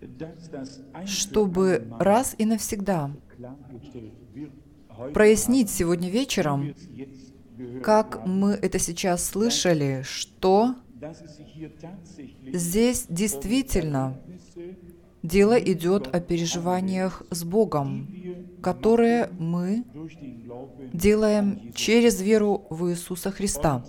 чтобы раз и навсегда прояснить сегодня вечером, как мы это сейчас слышали, что здесь действительно дело идет о переживаниях с Богом, которые мы делаем через веру в Иисуса Христа.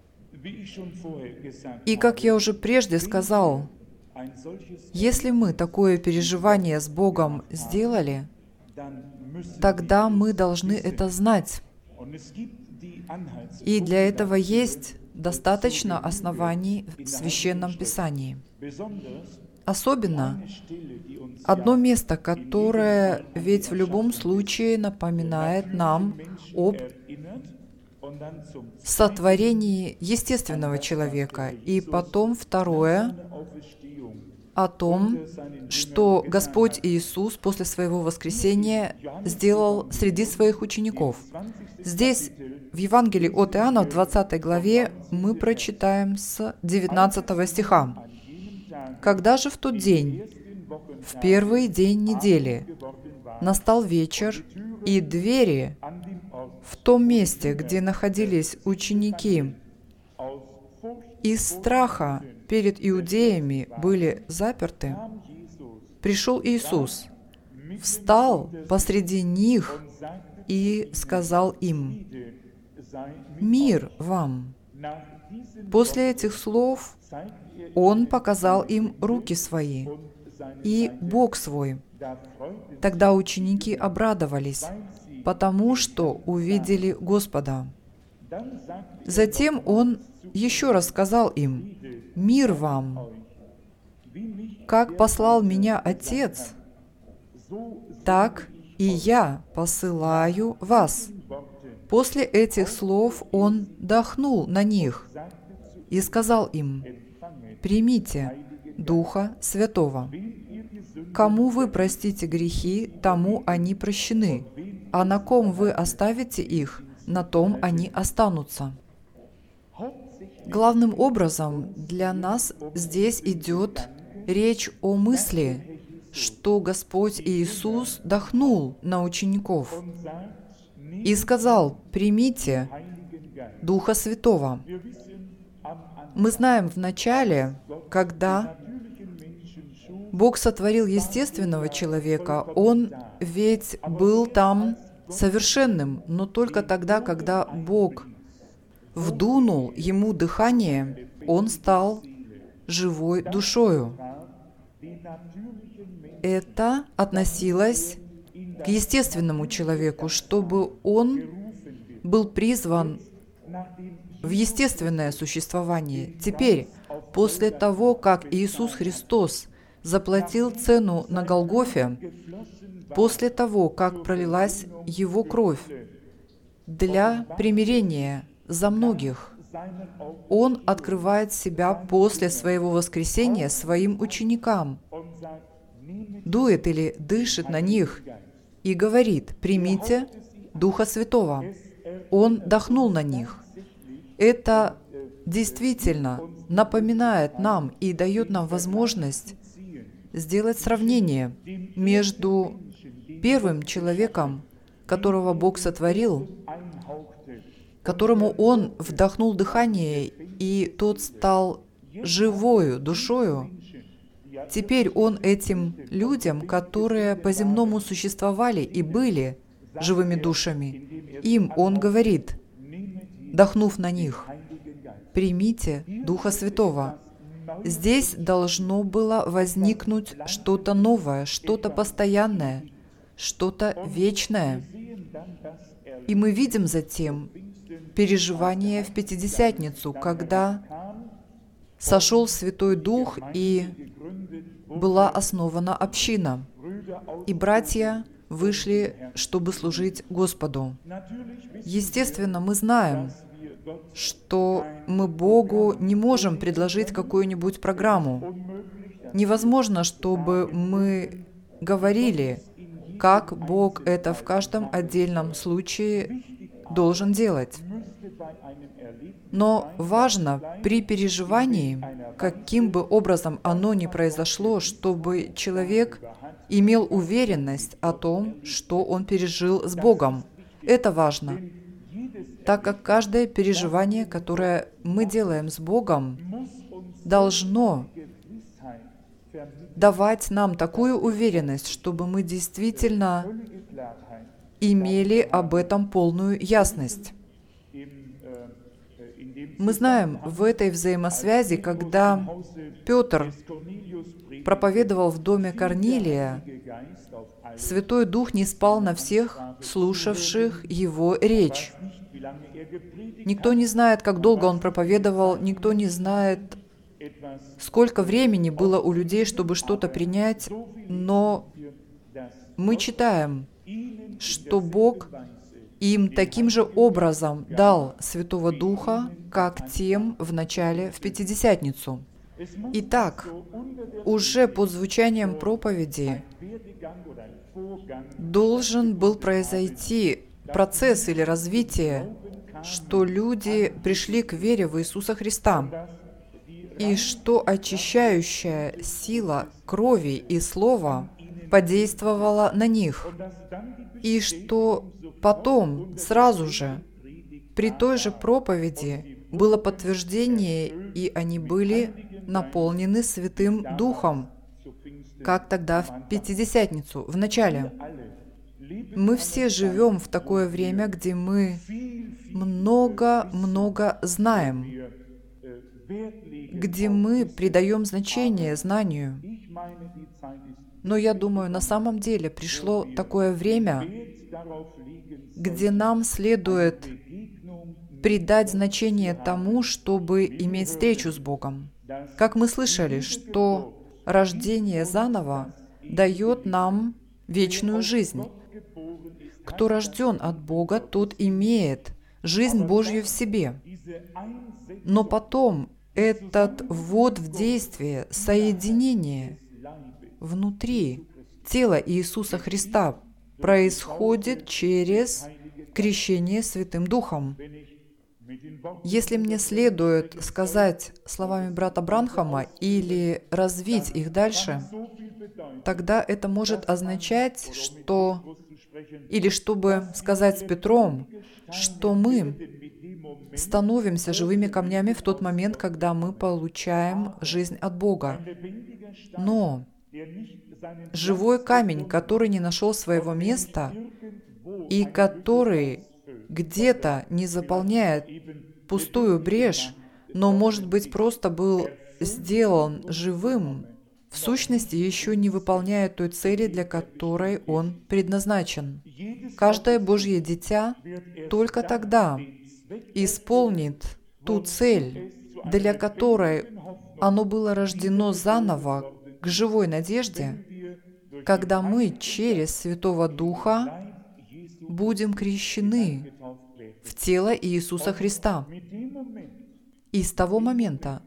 И как я уже прежде сказал, если мы такое переживание с Богом сделали, тогда мы должны это знать. И для этого есть достаточно оснований в Священном Писании. Особенно одно место, которое ведь в любом случае напоминает нам об сотворении естественного человека. И потом второе о том, что Господь Иисус после Своего воскресения сделал среди Своих учеников. Здесь, в Евангелии от Иоанна, в 20 главе, мы прочитаем с 19 стиха. «Когда же в тот день, в первый день недели, настал вечер, и двери в том месте, где находились ученики, из страха перед иудеями были заперты, пришел Иисус, встал посреди них и сказал им: „Мир вам!“ После этих слов Он показал им руки свои и бок свой. Тогда ученики обрадовались, потому что увидели Господа. Затем Он еще раз сказал им: „Мир вам! Как послал Меня Отец, так и Я посылаю вас“. После этих слов Он дохнул на них и сказал им: „Примите Духа Святого. Кому вы простите грехи, тому они прощены, а на ком вы оставите их, на том они останутся“. Главным образом для нас здесь идет речь о мысли, что Господь Иисус дохнул на учеников и сказал: „Примите Духа Святого“. Мы знаем в начале, когда Бог сотворил естественного человека, Он ведь был там совершенным, но только тогда, когда Бог вдунул ему дыхание, он стал живой душою. Это относилось к естественному человеку, чтобы он был призван в естественное существование. Теперь, после того, как Иисус Христос заплатил цену на Голгофе, после того, как пролилась Его кровь для примирения за многих, Он открывает себя после Своего воскресения Своим ученикам, дует или дышит на них и говорит: «Примите Духа Святого». Он дохнул на них. Это действительно напоминает нам и дает нам возможность сделать сравнение между первым человеком, которого Бог сотворил, которому Он вдохнул дыхание, и тот стал живою душою. Теперь Он этим людям, которые по-земному существовали и были живыми душами, им Он говорит, дохнув на них: «Примите Духа Святого». Здесь должно было возникнуть что-то новое, что-то постоянное, что-то вечное. И мы видим затем переживание в Пятидесятницу, когда сошел Святой Дух и была основана община, и братья вышли, чтобы служить Господу. Естественно, мы знаем, что мы Богу не можем предложить какую-нибудь программу. Невозможно, чтобы мы говорили, как Бог это в каждом отдельном случае должен делать. Но важно при переживании каким бы образом оно ни произошло, чтобы человек имел уверенность о том, что он пережил с Богом. Это важно, так как каждое переживание, которое мы делаем с Богом, должно давать нам такую уверенность, чтобы мы действительно имели об этом полную ясность. Мы знаем в этой взаимосвязи, когда Петр проповедовал в доме Корнилия, Святой Дух не спал на всех слушавших его речь. Никто не знает, как долго он проповедовал, никто не знает, сколько времени было у людей, чтобы что-то принять, но мы читаем, что Бог им таким же образом дал Святого Духа, как тем в начале, в Пятидесятницу. Итак, уже под звучанием проповеди должен был произойти процесс или развитие, что люди пришли к вере в Иисуса Христа, и что очищающая сила крови и слова подействовала на них, и что потом, сразу же, при той же проповеди было подтверждение, и они были наполнены Святым Духом, как тогда в Пятидесятницу, в начале. Мы все живем в такое время, где мы много знаем, где мы придаем значение знанию. Но я думаю, на самом деле пришло такое время, где нам следует придать значение тому, чтобы иметь встречу с Богом. Как мы слышали, что рождение заново дает нам вечную жизнь. Кто рожден от Бога, тот имеет жизнь Божью в себе. Но потом этот ввод в действие, соединение внутри тела Иисуса Христа происходит через крещение Святым Духом. Если мне следует сказать словами брата Бранхама или развить их дальше, тогда это может означать, что, или чтобы сказать с Петром, что мы становимся живыми камнями в тот момент, когда мы получаем жизнь от Бога. Но живой камень, который не нашел своего места и который где-то не заполняет пустую брешь, но, может быть, просто был сделан живым, в сущности, еще не выполняет той цели, для которой он предназначен. Каждое Божье дитя только тогда исполнит ту цель, для которой оно было рождено заново к живой надежде, когда мы через Святого Духа будем крещены в тело Иисуса Христа. И с того момента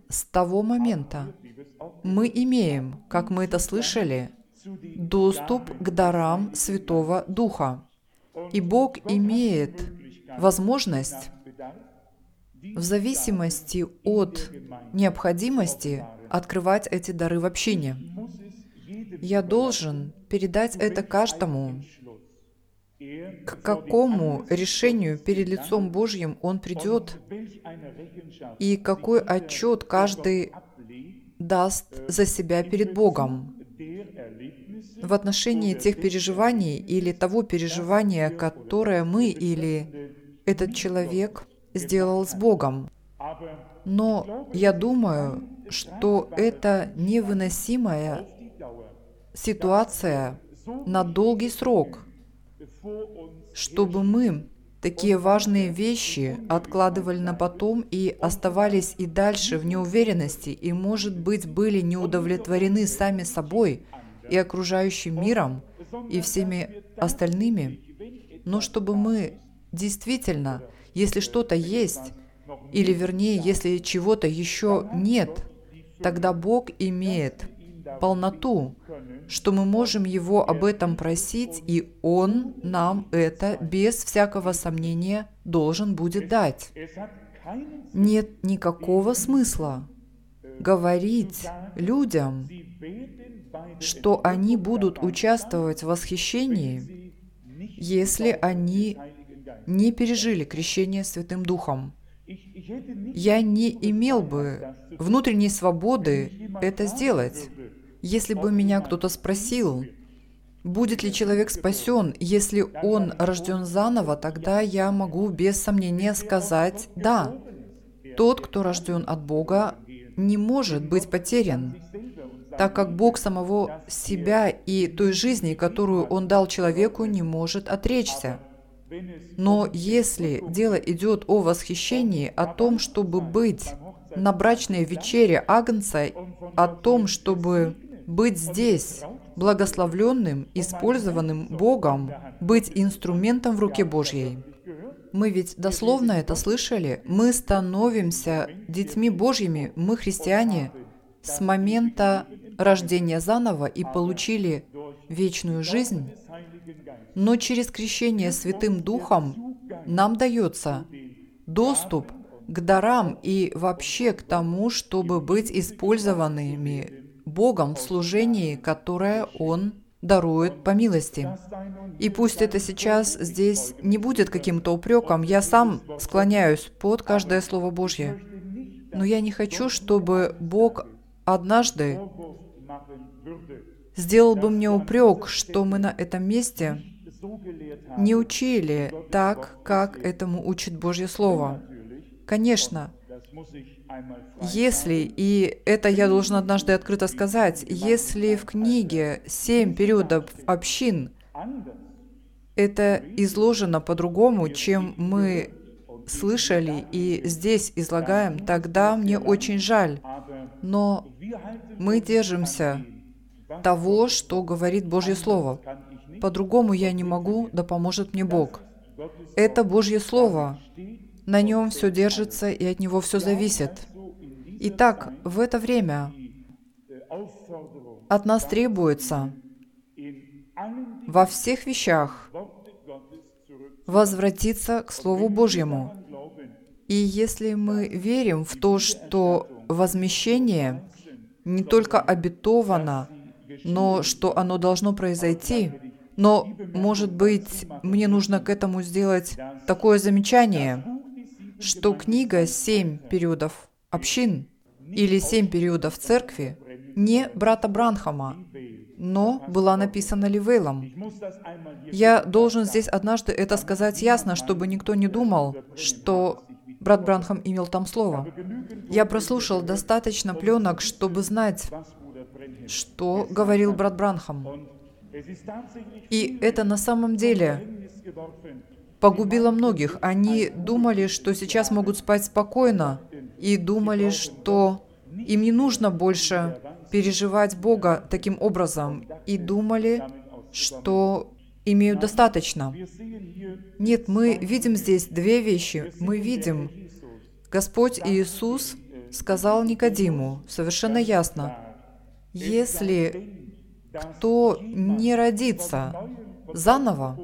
мы имеем, как мы это слышали, доступ к дарам Святого Духа. И Бог имеет возможность, в зависимости от необходимости, открывать эти дары в общине. Я должен передать это каждому, к какому решению перед лицом Божьим он придет, и какой отчет каждый даст за себя перед Богом в отношении тех переживаний или того переживания, которое мы или этот человек сделал с Богом. Но я думаю, что это невыносимая ситуация на долгий срок, чтобы мы такие важные вещи откладывали на потом и оставались и дальше в неуверенности, и, может быть, были не удовлетворены сами собой и окружающим миром, и всеми остальными, но чтобы мы действительно, если что-то есть, или вернее, если чего-то еще нет, тогда Бог имеет полноту, что мы можем Его об этом просить, и Он нам это без всякого сомнения должен будет дать. Нет никакого смысла говорить людям, что они будут участвовать в восхищении, если они не пережили крещение Святым Духом. Я не имел бы внутренней свободы это сделать, если бы меня кто-то спросил, будет ли человек спасен, если он рожден заново, тогда я могу без сомнения сказать «да». Тот, кто рожден от Бога, не может быть потерян, так как Бог самого себя и той жизни, которую Он дал человеку, не может отречься. Но если дело идет о восхищении, о том, чтобы быть на брачной вечере Агнца, о том, чтобы быть здесь, благословленным, использованным Богом, быть инструментом в руке Божьей. Мы ведь дословно это слышали. Мы становимся детьми Божьими, мы христиане, с момента рождения заново и получили вечную жизнь. Но через крещение Святым Духом нам дается доступ к дарам и вообще к тому, чтобы быть использованными Богом в служении, которое Он дарует по милости. И пусть это сейчас здесь не будет каким-то упреком, я сам склоняюсь под каждое Слово Божье. Но я не хочу, чтобы Бог однажды сделал бы мне упрек, что мы на этом месте не учили так, как этому учит Божье Слово. Конечно, если, и это я должен однажды открыто сказать, если в книге 7 периодов общин это изложено по-другому, чем мы слышали и здесь излагаем, тогда мне очень жаль. Но мы держимся того, что говорит Божье Слово. По-другому я не могу, да поможет мне Бог. Это Божье Слово. На нем все держится, и от него все зависит. Итак, в это время от нас требуется во всех вещах возвратиться к Слову Божьему. И если мы верим в то, что возмещение не только обетовано, но что оно должно произойти, но, может быть, мне нужно к этому сделать такое замечание, что книга «7 периодов общин» или «7 периодов церкви» не брата Бранхама, но была написана Ливейлом. Я должен здесь однажды это сказать ясно, чтобы никто не думал, что брат Бранхам имел там слово. Я прослушал достаточно пленок, чтобы знать, что говорил брат Бранхам. И это на самом деле погубило многих. Они думали, что сейчас могут спать спокойно, и думали, что им не нужно больше переживать Бога таким образом, и думали, что имеют достаточно. Нет, мы видим здесь две вещи. Мы видим, Господь Иисус сказал Никодиму совершенно ясно, если кто не родится заново,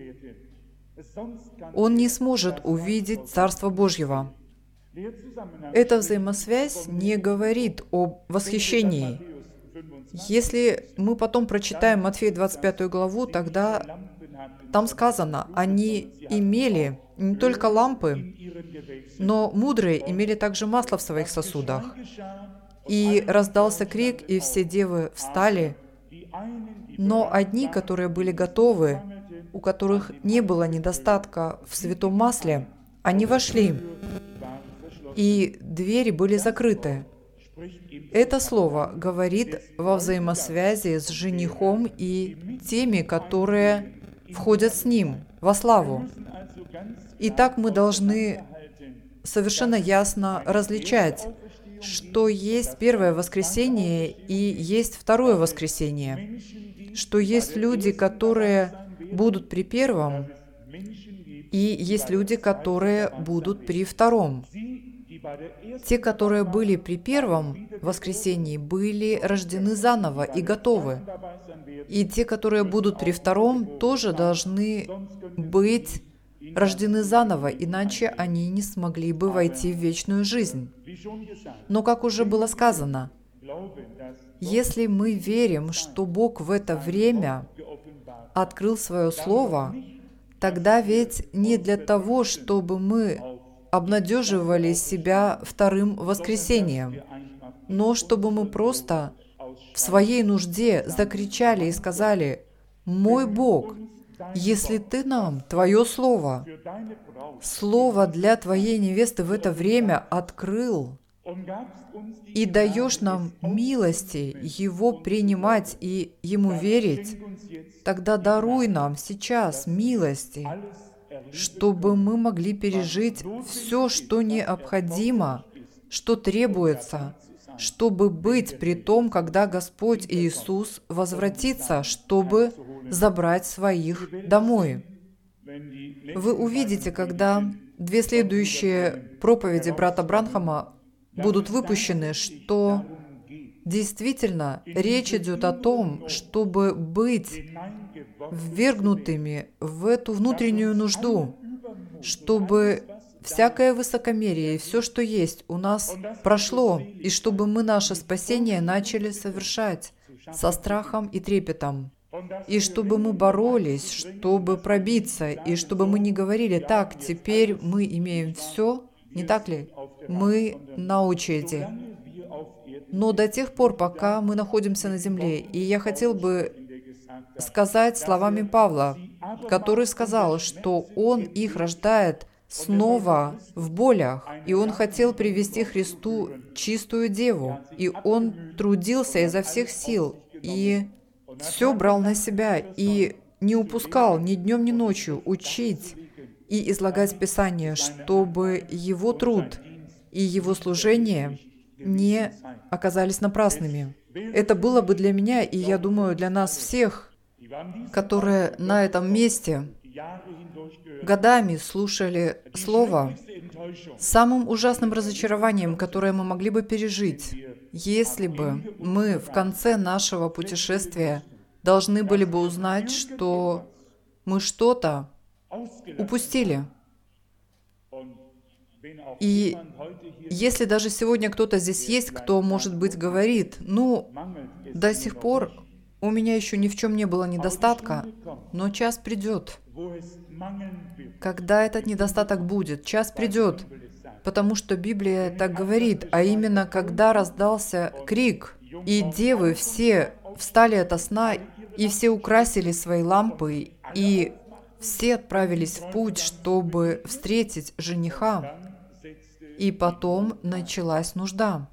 он не сможет увидеть Царство Божьего. Эта взаимосвязь не говорит об восхищении. Если мы потом прочитаем Матфея 25 главу, тогда там сказано, они имели не только лампы, но мудрые имели также масло в своих сосудах. И раздался крик, и все девы встали, но одни, которые были готовы, у которых не было недостатка в святом масле, они вошли, и двери были закрыты. Это слово говорит во взаимосвязи с женихом и теми, которые входят с ним во славу. Итак, мы должны совершенно ясно различать, что есть первое воскресенье и есть второе воскресенье, что есть люди, которые будут при первом, и есть люди, которые будут при втором. Те, которые были при первом воскресении, были рождены заново и готовы. И те, которые будут при втором, тоже должны быть рождены заново, иначе они не смогли бы войти в вечную жизнь. Но, как уже было сказано, если мы верим, что Бог в это время открыл свое Слово, тогда ведь не для того, чтобы мы обнадеживали себя вторым воскресением, но чтобы мы просто в своей нужде закричали и сказали: «Мой Бог, если Ты нам Твое Слово, Слово для Твоей невесты в это время открыл, и даешь нам милости Его принимать и Ему верить, тогда даруй нам сейчас милости, чтобы мы могли пережить все, что необходимо, что требуется, чтобы быть при том, когда Господь Иисус возвратится, чтобы забрать своих домой». Вы увидите, когда 2 следующие проповеди брата Бранхама будут выпущены, что действительно речь идет о том, чтобы быть ввергнутыми в эту внутреннюю нужду, чтобы всякое высокомерие и все, что есть, у нас прошло, и чтобы мы наше спасение начали совершать со страхом и трепетом. И чтобы мы боролись, чтобы пробиться, и чтобы мы не говорили: «Так, теперь мы имеем все», не так ли? Мы на очереди. Но до тех пор, пока мы находимся на земле, и я хотел бы сказать словами Павла, который сказал, что он их рождает снова в болях, и он хотел привести Христу чистую деву, и он трудился изо всех сил, и все брал на себя, и не упускал ни днем, ни ночью учить и излагать Писание, чтобы его труд и его служение не оказались напрасными. Это было бы для меня, и я думаю, для нас всех, которые на этом месте годами слушали Слово, самым ужасным разочарованием, которое мы могли бы пережить, если бы мы в конце нашего путешествия должны были бы узнать, что мы что-то упустили. И если даже сегодня кто-то здесь есть, кто, может быть, говорит: «Ну, до сих пор у меня еще ни в чем не было недостатка, но час придет, когда этот недостаток будет. Час придет, потому что Библия так говорит, а именно, когда раздался крик, и девы все встали ото сна, и все украсили свои лампы, и все отправились в путь, чтобы встретить жениха, и потом началась нужда».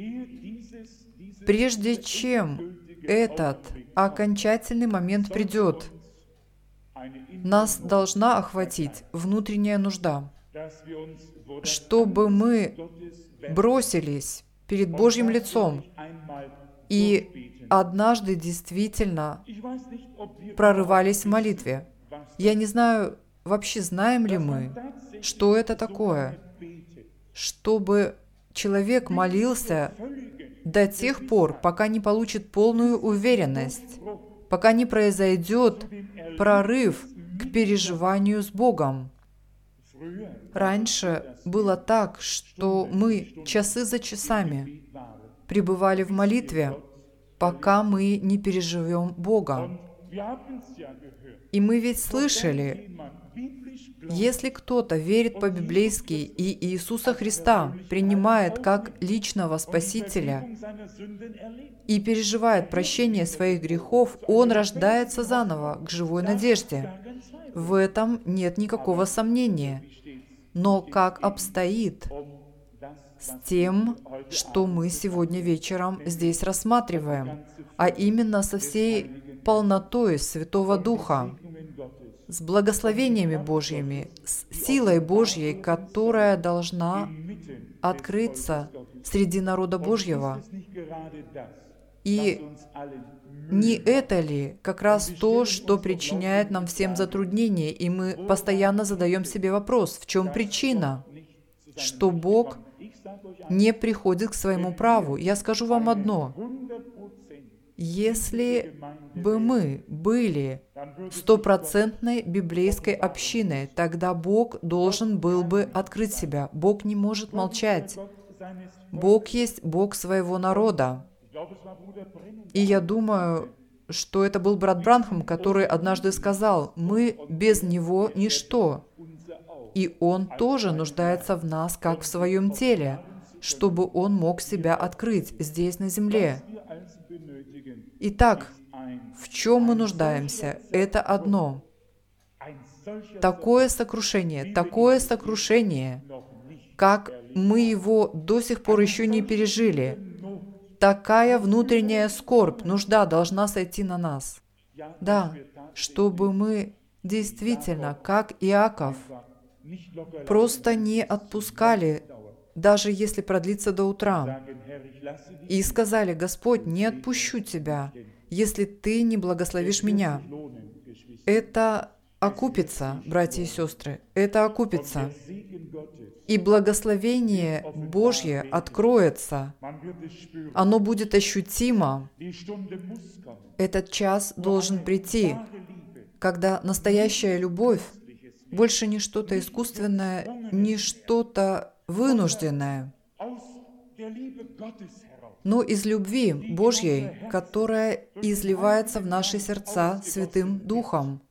Прежде чем этот окончательный момент придет, нас должна охватить внутренняя нужда, чтобы мы бросились перед Божьим лицом и однажды действительно прорывались в молитве. Я не знаю, вообще знаем ли мы, что это такое, чтобы человек молился до тех пор, пока не получит полную уверенность, пока не произойдет прорыв к переживанию с Богом. Раньше было так, что мы часы за часами пребывали в молитве, пока мы не переживем Бога. И мы ведь слышали, если кто-то верит по-библейски и Иисуса Христа принимает как личного Спасителя и переживает прощение своих грехов, он рождается заново к живой надежде. В этом нет никакого сомнения. Но как обстоит с тем, что мы сегодня вечером здесь рассматриваем, а именно со всей полнотой Святого Духа, с благословениями Божьими, с силой Божьей, которая должна открыться среди народа Божьего. И не это ли как раз то, что причиняет нам всем затруднения, и мы постоянно задаем себе вопрос, в чем причина, что Бог не приходит к своему праву? Я скажу вам одно. Если бы мы были стопроцентной библейской общиной, тогда Бог должен был бы открыть себя. Бог не может молчать. Бог есть Бог своего народа. И я думаю, что это был брат Бранхам, который однажды сказал: «Мы без Него ничто». И Он тоже нуждается в нас, как в своем теле, чтобы Он мог себя открыть здесь, на земле. Итак, в чем мы нуждаемся? Это одно. Такое сокрушение, как мы его до сих пор еще не пережили. Такая внутренняя скорбь, нужда должна сойти на нас. Да, чтобы мы действительно, как Иаков, просто не отпускали, даже если продлится до утра, и сказали: «Господь, не отпущу Тебя, если Ты не благословишь меня». Это окупится, братья и сестры, это окупится. И благословение Божье откроется. Оно будет ощутимо. Этот час должен прийти, когда настоящая любовь больше не что-то искусственное, не что-то вынужденное, но из любви Божьей, которая изливается в наши сердца Святым Духом.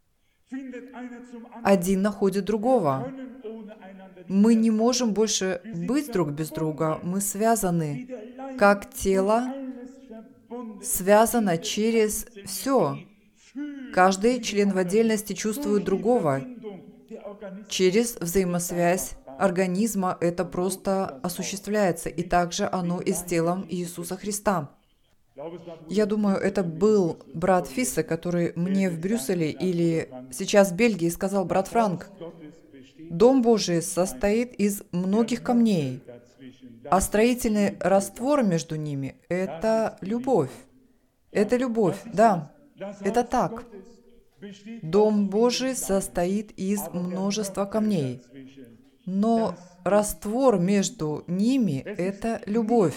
Один находит другого. Мы не можем больше быть друг без друга. Мы связаны, как тело связано через все. Каждый член в отдельности чувствует другого. Через взаимосвязь организма это просто осуществляется. И также оно и с телом Иисуса Христа. Я думаю, это был брат Фиссе, который мне в Брюсселе или сейчас в Бельгии сказал: «Брат Франк, Дом Божий состоит из многих камней, а строительный раствор между ними – это любовь». Это любовь, да, это так. Дом Божий состоит из множества камней, но раствор между ними – это любовь.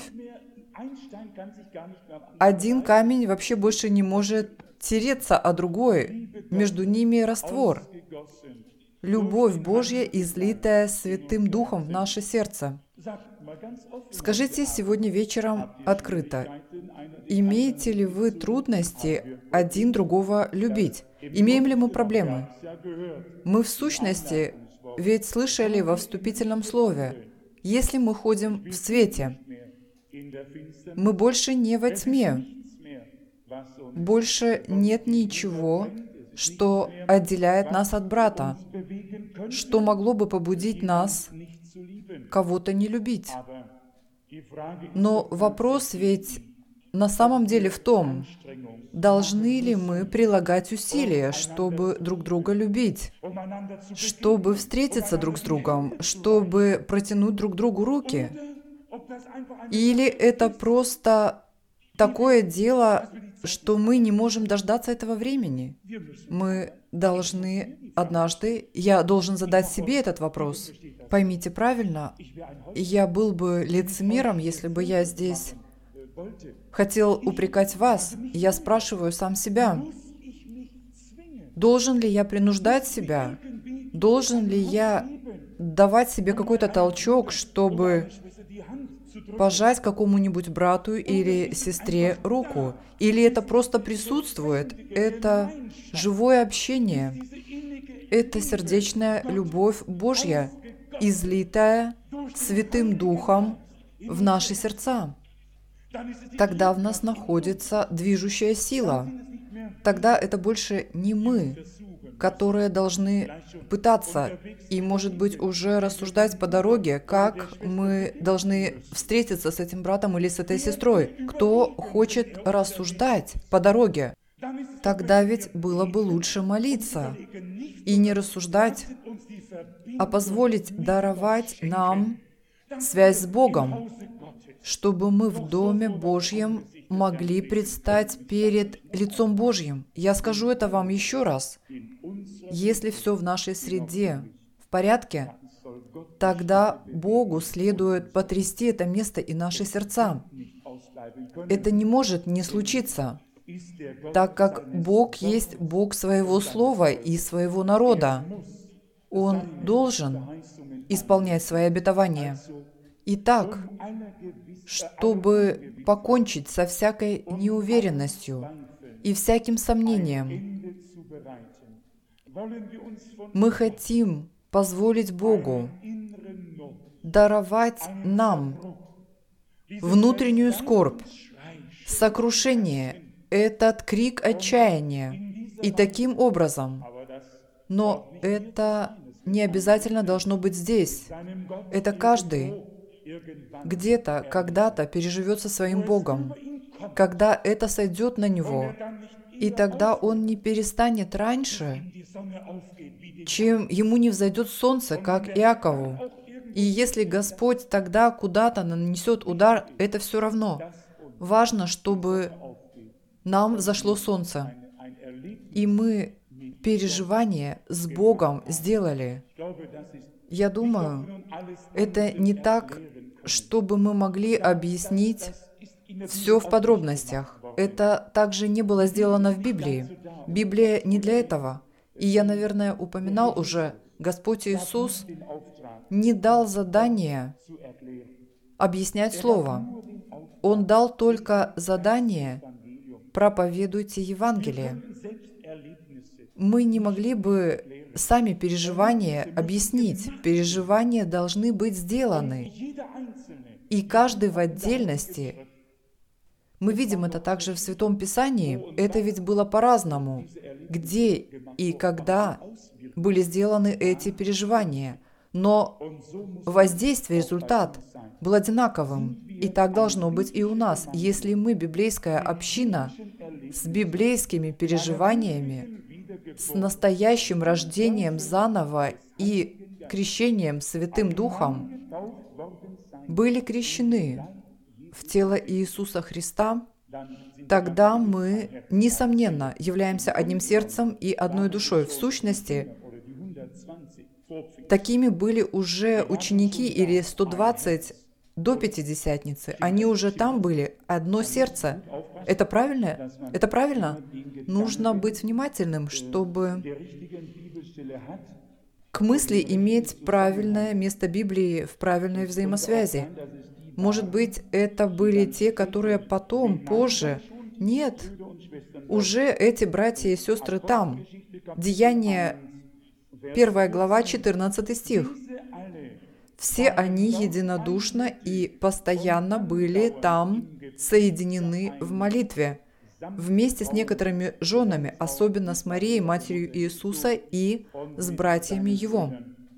Один камень вообще больше не может тереться о другой, между ними раствор. Любовь Божья, излитая Святым Духом в наше сердце. Скажите сегодня вечером открыто: имеете ли вы трудности один другого любить? Имеем ли мы проблемы? Мы в сущности ведь слышали во вступительном слове: если мы ходим в свете, мы больше не во тьме, больше нет ничего, что отделяет нас от брата, что могло бы побудить нас кого-то не любить. Но вопрос ведь на самом деле в том, должны ли мы прилагать усилия, чтобы друг друга любить, чтобы встретиться друг с другом, чтобы протянуть друг другу руки? Или это просто такое дело, что мы не можем дождаться этого времени? Мы должны однажды, я должен задать себе этот вопрос. Поймите правильно, я был бы лицемером, если бы я здесь хотел упрекать вас. Я спрашиваю сам себя: должен ли я принуждать себя? Должен ли я давать себе какой-то толчок, чтобы пожать какому-нибудь брату или сестре руку? Или это просто присутствует? Это живое общение. Это сердечная любовь Божья, излитая Святым Духом в наши сердца. Тогда в нас находится движущая сила. Тогда это больше не мы, которые должны пытаться и, может быть, уже рассуждать по дороге, как мы должны встретиться с этим братом или с этой сестрой. Кто хочет рассуждать по дороге? Тогда ведь было бы лучше молиться и не рассуждать, а позволить даровать нам связь с Богом, чтобы мы в Доме Божьем могли предстать перед лицом Божьим. Я скажу это вам еще раз. Если все в нашей среде в порядке, тогда Богу следует потрясти это место и наши сердца. Это не может не случиться, так как Бог есть Бог своего слова и своего народа. Он должен исполнять свои обетования. Итак, чтобы покончить со всякой неуверенностью и всяким сомнением, мы хотим позволить Богу даровать нам внутреннюю скорбь, сокрушение, этот крик отчаяния. И таким образом, но это не обязательно должно быть здесь. Это каждый где-то, когда-то переживет со своим Богом, когда это сойдет на него, и тогда он не перестанет раньше, чем ему не взойдет солнце, как Иакову. И если Господь тогда куда-то нанесет удар, это все равно. Важно, чтобы нам взошло солнце, и мы переживание с Богом сделали. Я думаю, это не так, чтобы мы могли объяснить все в подробностях. Это также не было сделано в Библии. Библия не для этого. И я, наверное, упоминал уже, Господь Иисус не дал задание объяснять Слово. Он дал только задание «проповедуйте Евангелие». Мы не могли бы сами переживания объяснить. Переживания должны быть сделаны. И каждый в отдельности. Мы видим это также в Святом Писании. Это ведь было по-разному. Где и когда были сделаны эти переживания. Но воздействие, результат был одинаковым. И так должно быть и у нас. Если мы, библейская община, с библейскими переживаниями, с настоящим рождением заново и крещением Святым Духом, были крещены в тело Иисуса Христа, тогда мы, несомненно, являемся одним сердцем и одной душой. В сущности, такими были уже ученики или 120 до Пятидесятницы. Они уже там были, одно сердце. Это правильно? Это правильно? Нужно быть внимательным, чтобы к мысли иметь правильное место Библии в правильной взаимосвязи. Может быть, это были те, которые потом, позже. Нет, уже эти братья и сестры там. Деяния, 1 глава, 14 стих. Все они единодушно и постоянно были там соединены в молитве, вместе с некоторыми женами, особенно с Марией, матерью Иисуса, и с братьями Его.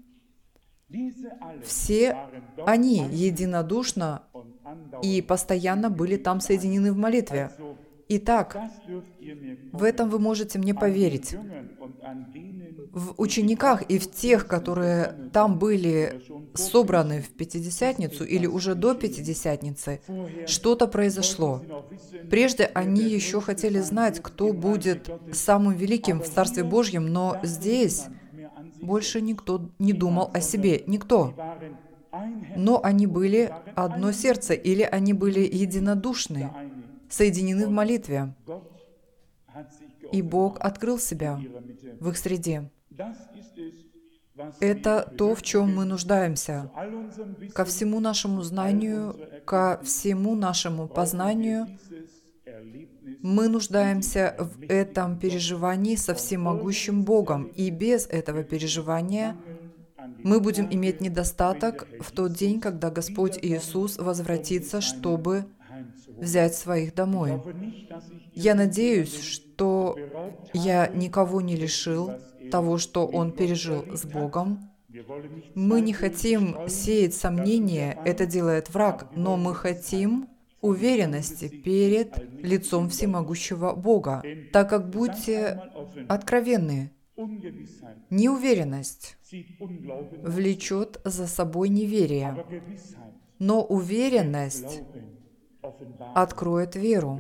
Все они единодушно и постоянно были там соединены в молитве. Итак, в этом вы можете мне поверить. В учениках и в тех, которые там были собраны в Пятидесятницу или уже до Пятидесятницы, что-то произошло. Прежде они еще хотели знать, кто будет самым великим в Царстве Божьем, но здесь больше никто не думал о себе, никто. Но они были одно сердце, или они были единодушны, соединены в молитве. И Бог открыл себя в их среде. Это то, в чем мы нуждаемся. Ко всему нашему знанию, ко всему нашему познанию мы нуждаемся в этом переживании со всемогущим Богом. И без этого переживания мы будем иметь недостаток в тот день, когда Господь Иисус возвратится, чтобы взять своих домой. Я надеюсь, что я никого не лишил того, что он пережил с Богом. Мы не хотим сеять сомнения, это делает враг, но мы хотим уверенности перед лицом всемогущего Бога, так как, будьте откровенны, неуверенность влечет за собой неверие, но уверенность откроет веру.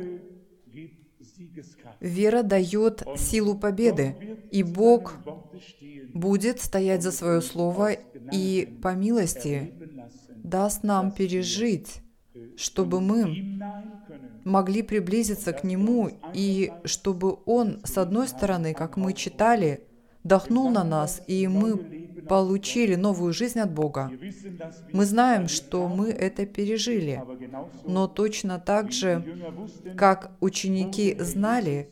Вера дает силу победы, и Бог будет стоять за свое слово и по милости даст нам пережить, чтобы мы могли приблизиться к Нему, и чтобы Он, с одной стороны, как мы читали, вдохнул на нас, и мы получили новую жизнь от Бога. Мы знаем, что мы это пережили, но точно так же, как ученики знали,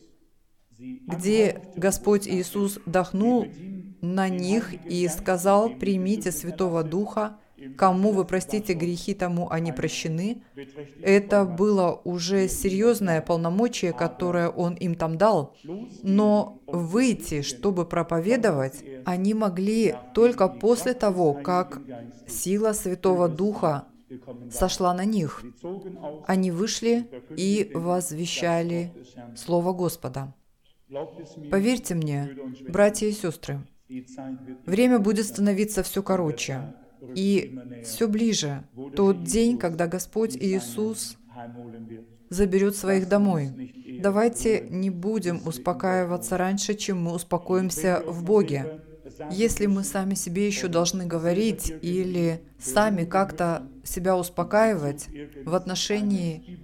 где Господь Иисус вдохнул на них и сказал: «Примите Святого Духа, кому вы простите грехи, тому они прощены». Это было уже серьезное полномочие, которое Он им там дал. Но выйти, чтобы проповедовать, они могли только после того, как сила Святого Духа сошла на них. Они вышли и возвещали Слово Господа. Поверьте мне, братья и сестры, время будет становиться все короче и все ближе тот день, когда Господь Иисус заберет своих домой. Давайте не будем успокаиваться раньше, чем мы успокоимся в Боге. Если мы сами себе еще должны говорить или сами как-то себя успокаивать в отношении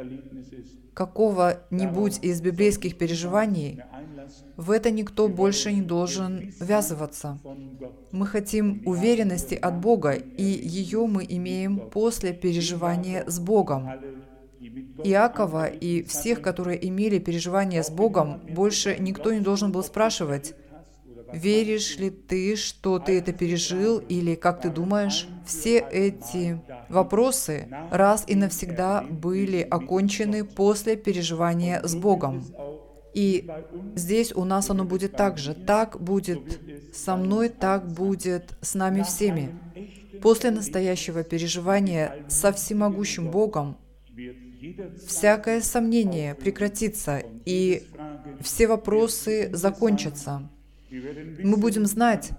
какого-нибудь из библейских переживаний, в это никто больше не должен ввязываться. Мы хотим уверенности от Бога, и ее мы имеем после переживания с Богом. Иакова и всех, которые имели переживания с Богом, больше никто не должен был спрашивать: веришь ли ты, что ты это пережил, или как ты думаешь? Все эти вопросы раз и навсегда были окончены после переживания с Богом. И здесь у нас оно будет так же. Так будет со мной, так будет с нами всеми. После настоящего переживания со всемогущим Богом всякое сомнение прекратится, и все вопросы закончатся. Мы будем знать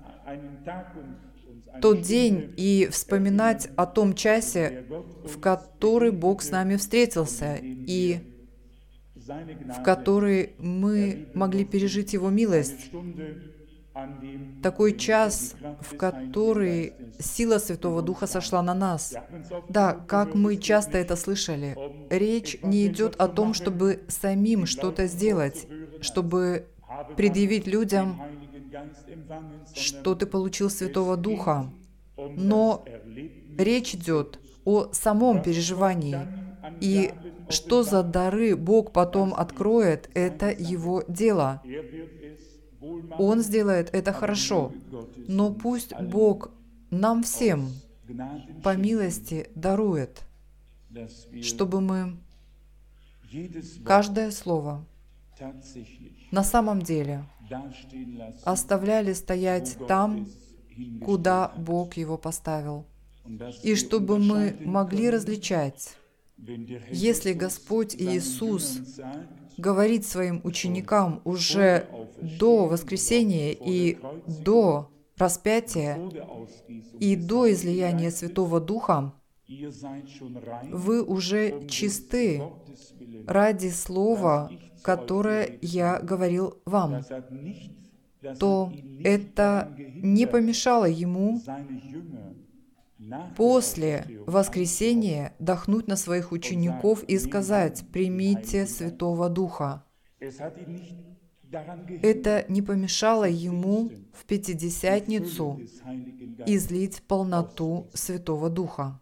тот день и вспоминать о том часе, в который Бог с нами встретился, и в который мы могли пережить Его милость. Такой час, в который сила Святого Духа сошла на нас. Да, как мы часто это слышали, речь не идет о том, чтобы самим что-то сделать, чтобы предъявить людям, что ты получил Святого Духа, но речь идет о самом переживании. И что за дары Бог потом откроет, это Его дело. Он сделает это хорошо, но пусть Бог нам всем по милости дарует, чтобы мы каждое слово на самом деле оставляли стоять там, куда Бог его поставил, и чтобы мы могли различать, если Господь Иисус говорит своим ученикам уже до воскресения и до распятия и до излияния Святого Духа, вы уже чисты ради слова, которое я говорил вам, то это не помешало ему после воскресения дохнуть на своих учеников и сказать: «Примите Святого Духа». Это не помешало ему в Пятидесятницу излить полноту Святого Духа.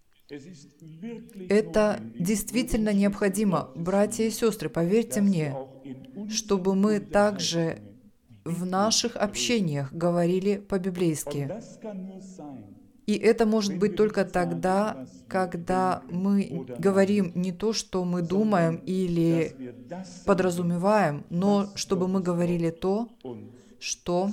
Это действительно необходимо, братья и сестры, поверьте мне, чтобы мы также в наших общениях говорили по-библейски. И это может быть только тогда, когда мы говорим не то, что мы думаем или подразумеваем, но чтобы мы говорили то, что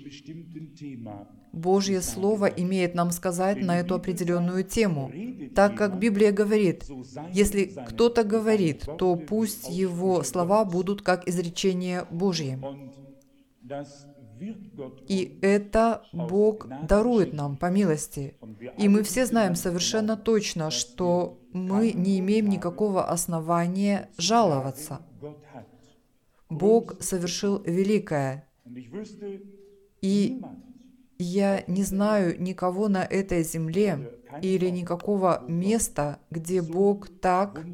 Божье Слово имеет нам сказать на эту определенную тему. Так как Библия говорит: если кто-то говорит, то пусть его слова будут как изречение Божье. И это Бог дарует нам по милости. И мы все знаем совершенно точно, что мы не имеем никакого основания жаловаться. Бог совершил великое. И я не знаю никого на этой земле или никакого места, где Бог так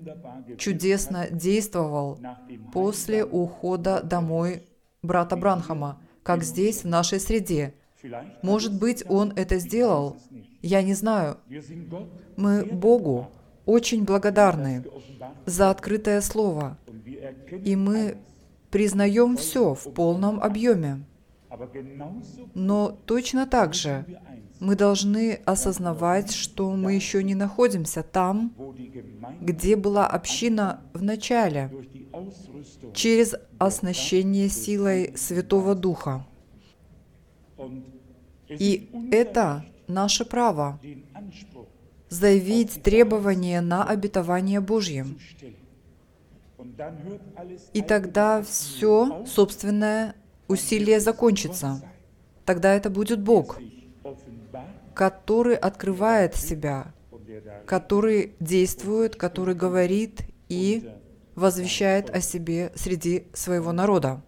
чудесно действовал после ухода домой брата Бранхама, как здесь, в нашей среде. Может быть, Он это сделал. Я не знаю. Мы Богу очень благодарны за открытое Слово, и мы признаем все в полном объеме. Но точно так же мы должны осознавать, что мы еще не находимся там, где была община в начале, через оснащение силой Святого Духа. И это наше право – заявить требования на обетование Божье. И тогда все собственное усилие закончится. Тогда это будет Бог, который открывает себя, который действует, который говорит и возвещает о себе среди своего народа.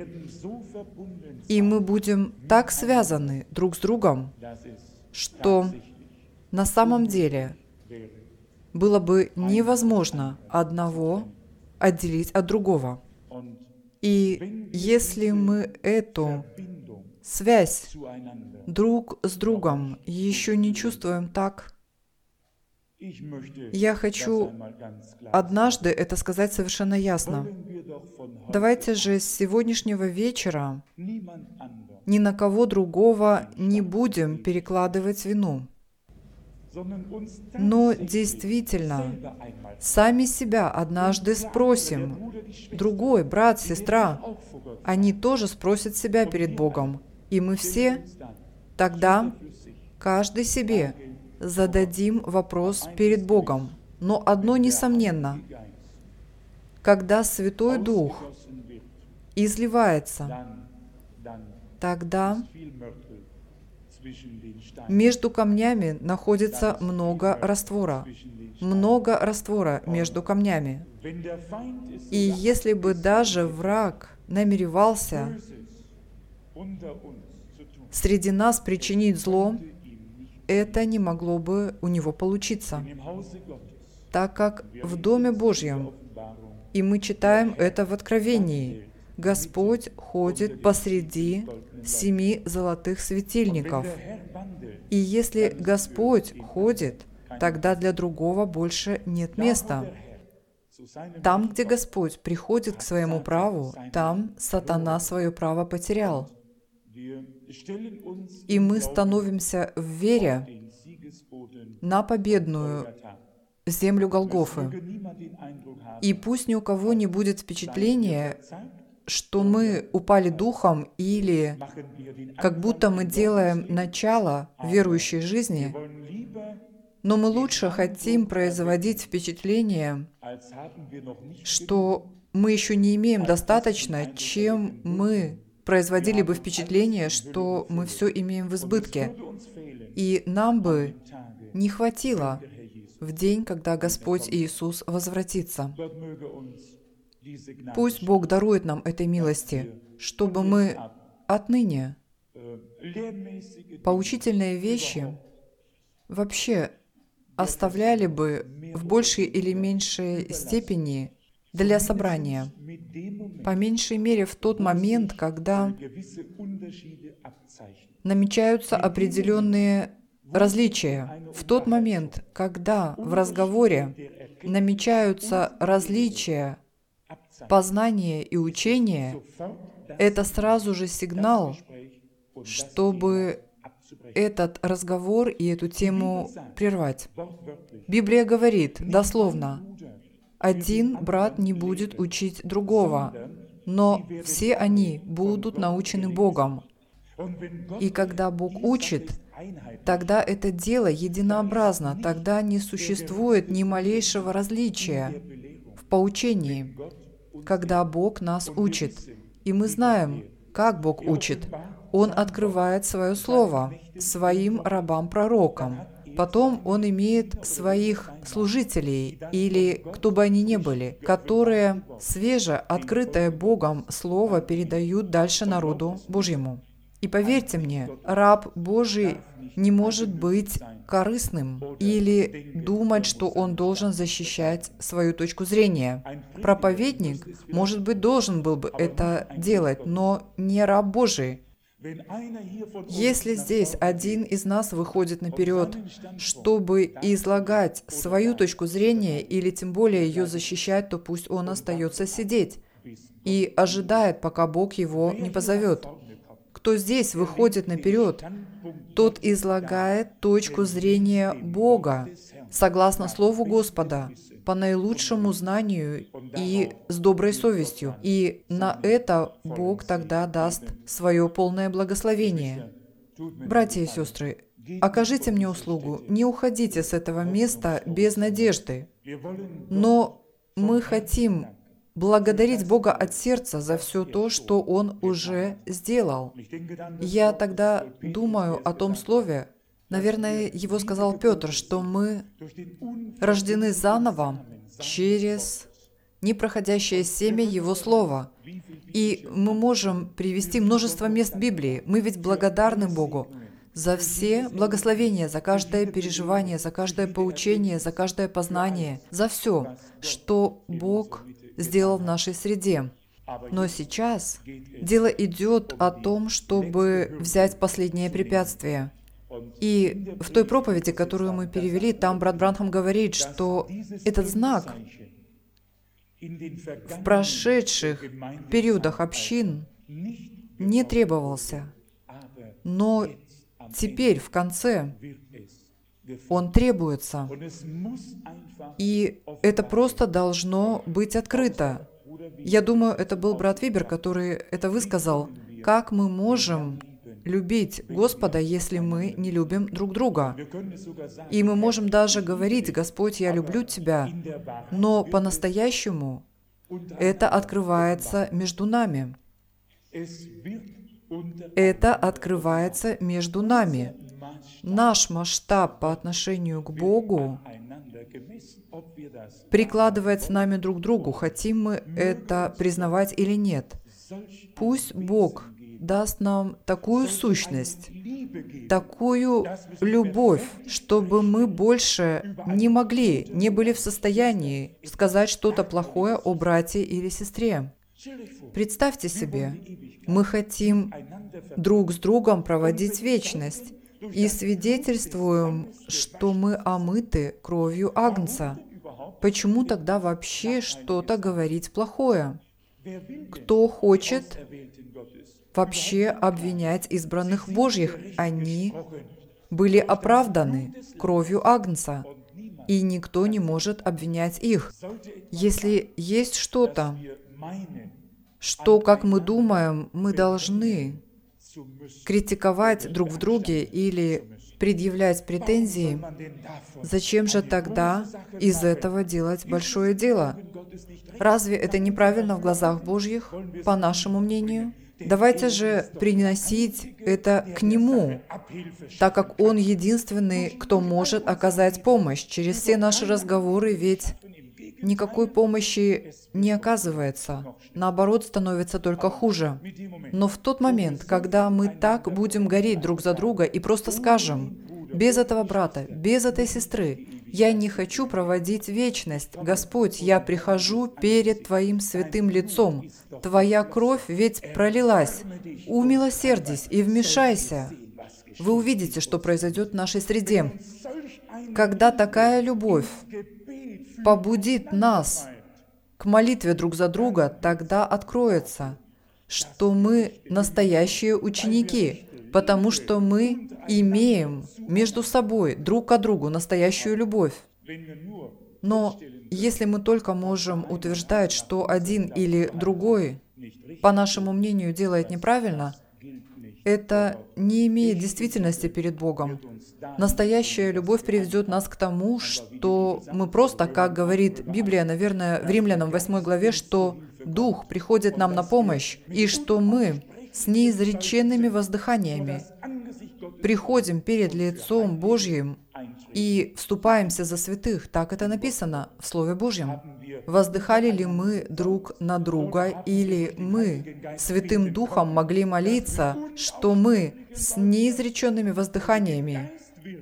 И мы будем так связаны друг с другом, что на самом деле было бы невозможно одного отделить от другого. И если мы эту связь друг с другом еще не чувствуем так, я хочу однажды это сказать совершенно ясно. Давайте же с сегодняшнего вечера ни на кого другого не будем перекладывать вину, но действительно сами себя однажды спросим. Другой брат, сестра, они тоже спросят себя перед Богом. И мы все тогда, каждый себе, зададим вопрос перед Богом. Но одно несомненно, когда Святой Дух изливается, тогда между камнями находится много раствора. Много раствора между камнями. И если бы даже враг намеревался среди нас причинить зло, это не могло бы у него получиться, так как в Доме Божьем, и мы читаем это в Откровении, Господь ходит посреди 7 золотых светильников. И если Господь ходит, тогда для другого больше нет места. Там, где Господь приходит к своему праву, там сатана свое право потерял. И мы становимся в вере на победную землю Голгофы. И пусть ни у кого не будет впечатления, что мы упали духом или как будто мы делаем начало верующей жизни, но мы лучше хотим производить впечатление, что мы еще не имеем достаточно, чем мы производили бы впечатление, что мы все имеем в избытке. И нам бы не хватило в день, когда Господь Иисус возвратится. Пусть Бог дарует нам этой милости, чтобы мы отныне поучительные вещи вообще оставляли бы в большей или меньшей степени для собрания. По меньшей мере в тот момент, когда намечаются определенные различия. В тот момент, когда в разговоре намечаются различия познания и учения, это сразу же сигнал, чтобы этот разговор и эту тему прервать. Библия говорит дословно: один брат не будет учить другого, но все они будут научены Богом. И когда Бог учит, тогда это дело единообразно, тогда не существует ни малейшего различия в поучении, когда Бог нас учит. И мы знаем, как Бог учит. Он открывает свое слово своим рабам-пророкам. Потом Он имеет своих служителей, или кто бы они ни были, которые свеже открытое Богом слово передают дальше народу Божьему. И поверьте мне, раб Божий не может быть корыстным или думать, что он должен защищать свою точку зрения. Проповедник, может быть, должен был бы это делать, но не раб Божий. Если здесь один из нас выходит наперед, чтобы излагать свою точку зрения или тем более ее защищать, то пусть он остается сидеть и ожидает, пока Бог его не позовет. Кто здесь выходит наперед, тот излагает точку зрения Бога, согласно Слову Господа, по наилучшему знанию и с доброй совестью. И на это Бог тогда даст свое полное благословение. Братья и сестры, окажите мне услугу, не уходите с этого места без надежды. Но мы хотим благодарить Бога от сердца за все то, что Он уже сделал. Я тогда думаю о том слове, наверное, его сказал Петр, что мы рождены заново через непроходящее семя Его Слова. И мы можем привести множество мест Библии. Мы ведь благодарны Богу за все благословения, за каждое переживание, за каждое поучение, за каждое познание, за все, что Бог сделал в нашей среде. Но сейчас дело идет о том, чтобы взять последнее препятствие. И в той проповеди, которую мы перевели, там брат Бранхам говорит, что этот знак в прошедших периодах общин не требовался, но теперь, в конце, он требуется. И это просто должно быть открыто. Я думаю, это был брат Вибер, который это высказал. Как мы можем любить Господа, если мы не любим друг друга? И мы можем даже говорить: «Господь, я люблю Тебя», но по-настоящему это открывается между нами. Это открывается между нами. Наш масштаб по отношению к Богу прикладывается нами друг к другу, хотим мы это признавать или нет. Пусть Бог даст нам такую сущность, такую любовь, чтобы мы больше не могли, не были в состоянии сказать что-то плохое о брате или сестре. Представьте себе, мы хотим друг с другом проводить вечность и свидетельствуем, что мы омыты кровью Агнца. Почему тогда вообще что-то говорить плохое? Кто хочет вообще обвинять избранных Божьих? Они были оправданы кровью Агнца, и никто не может обвинять их. Если есть что-то, что, как мы думаем, мы должны критиковать друг в друге или предъявлять претензии, зачем же тогда из этого делать большое дело? Разве это неправильно в глазах Божьих, по нашему мнению? Давайте же приносить это к Нему, так как Он единственный, кто может оказать помощь. Через все наши разговоры ведь никакой помощи не оказывается. Наоборот, становится только хуже. Но в тот момент, когда мы так будем гореть друг за друга и просто скажем: без этого брата, без этой сестры, я не хочу проводить вечность. Господь, я прихожу перед Твоим святым лицом. Твоя кровь ведь пролилась. Умилосердись и вмешайся. Вы увидите, что произойдет в нашей среде. Когда такая любовь побудит нас к молитве друг за друга, тогда откроется, что мы настоящие ученики, потому что мы имеем между собой друг к другу настоящую любовь. Но если мы только можем утверждать, что один или другой, по нашему мнению, делает неправильно, это не имеет действительности перед Богом. Настоящая любовь приведет нас к тому, что мы просто, как говорит Библия, наверное, в Римлянам 8 главе, что Дух приходит нам на помощь, и что мы с неизреченными воздыханиями приходим перед лицом Божьим и вступаемся за святых. Так это написано в Слове Божьем. Воздыхали ли мы друг на друга, или мы Святым Духом могли молиться, что мы с неизреченными воздыханиями,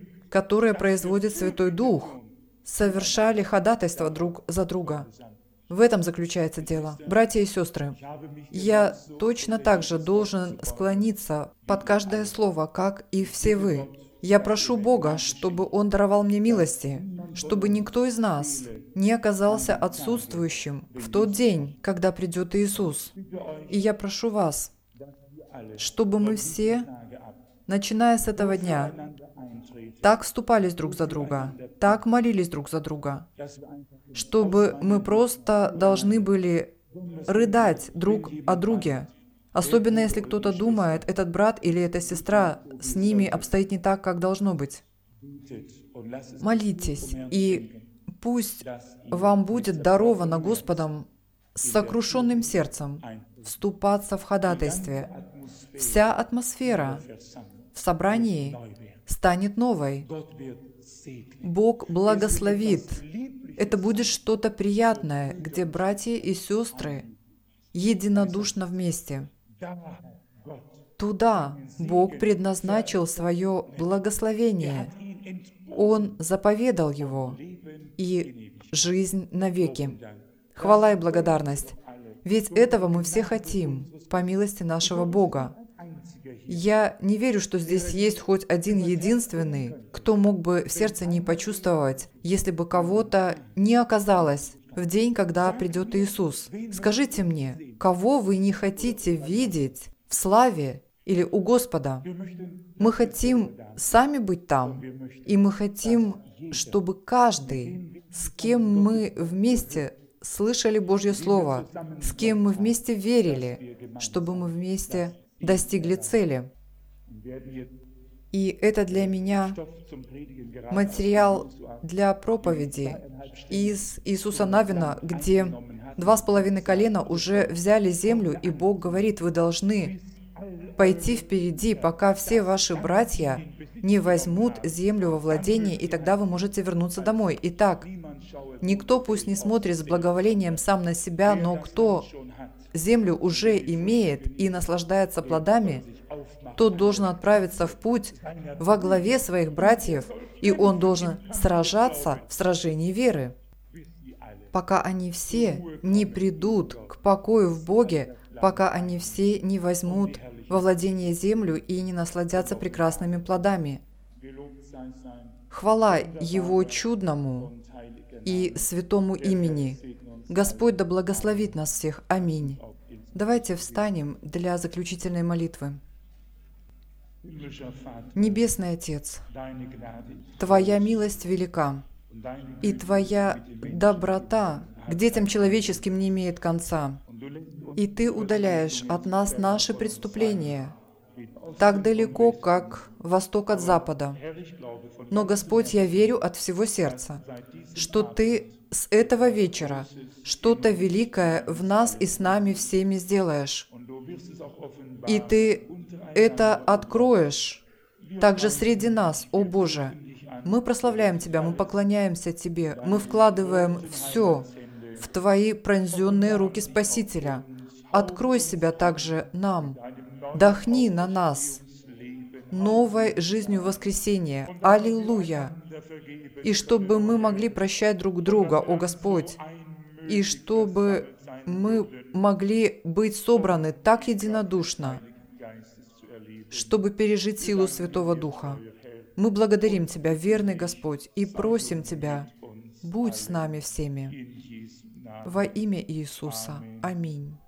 которые производит Святой Дух, совершали ходатайство друг за друга? В этом заключается дело. Братья и сестры, я точно так же должен склониться под каждое слово, как и все вы. Я прошу Бога, чтобы Он даровал мне милости, чтобы никто из нас не оказался отсутствующим в тот день, когда придет Иисус. И я прошу вас, чтобы мы все, начиная с этого дня, так вступались друг за друга, так молились друг за друга, чтобы мы просто должны были рыдать друг о друге. Особенно если кто-то думает, этот брат или эта сестра, с ними обстоит не так, как должно быть. Молитесь, и пусть вам будет даровано Господом с сокрушенным сердцем вступаться в ходатайстве. Вся атмосфера в собрании станет новой. Бог благословит. Это будет что-то приятное, где братья и сестры единодушно вместе. Туда Бог предназначил свое благословение. Он заповедал его, и жизнь навеки. Хвала и благодарность. Ведь этого мы все хотим, по милости нашего Бога. Я не верю, что здесь есть хоть один единственный, кто мог бы в сердце не почувствовать, если бы кого-то не оказалось в день, когда придет Иисус. Скажите мне, кого вы не хотите видеть в славе или у Господа? Мы хотим сами быть там, и мы хотим, чтобы каждый, с кем мы вместе слышали Божье Слово, с кем мы вместе верили, чтобы мы вместе достигли цели. И это для меня материал для проповеди из Иисуса Навина, где 2,5 колена уже взяли землю, и Бог говорит, вы должны пойти впереди, пока все ваши братья не возьмут землю во владение, и тогда вы можете вернуться домой. Итак, никто пусть не смотрит с благоволением сам на себя, но кто землю уже имеет и наслаждается плодами, тот должен отправиться в путь во главе своих братьев, и он должен сражаться в сражении веры, пока они все не придут к покою в Боге, пока они все не возьмут во владение землю и не насладятся прекрасными плодами. Хвала Его чудному и святому имени. Господь да благословит нас всех. Аминь. Давайте встанем для заключительной молитвы. Небесный Отец, Твоя милость велика, и Твоя доброта к детям человеческим не имеет конца. И Ты удаляешь от нас наши преступления так далеко, как восток от запада. Но, Господь, я верю от всего сердца, что Ты с этого вечера что-то великое в нас и с нами всеми сделаешь. И Ты это откроешь также среди нас, о Боже. Мы прославляем Тебя, мы поклоняемся Тебе, мы вкладываем все в Твои пронзенные руки Спасителя. Открой себя также нам, дохни на нас новой жизнью воскресения. Аллилуйя! И чтобы мы могли прощать друг друга, о Господь, и чтобы мы могли быть собраны так единодушно, чтобы пережить силу Святого Духа. Мы благодарим Тебя, верный Господь, и просим Тебя, будь с нами всеми. Во имя Иисуса. Аминь.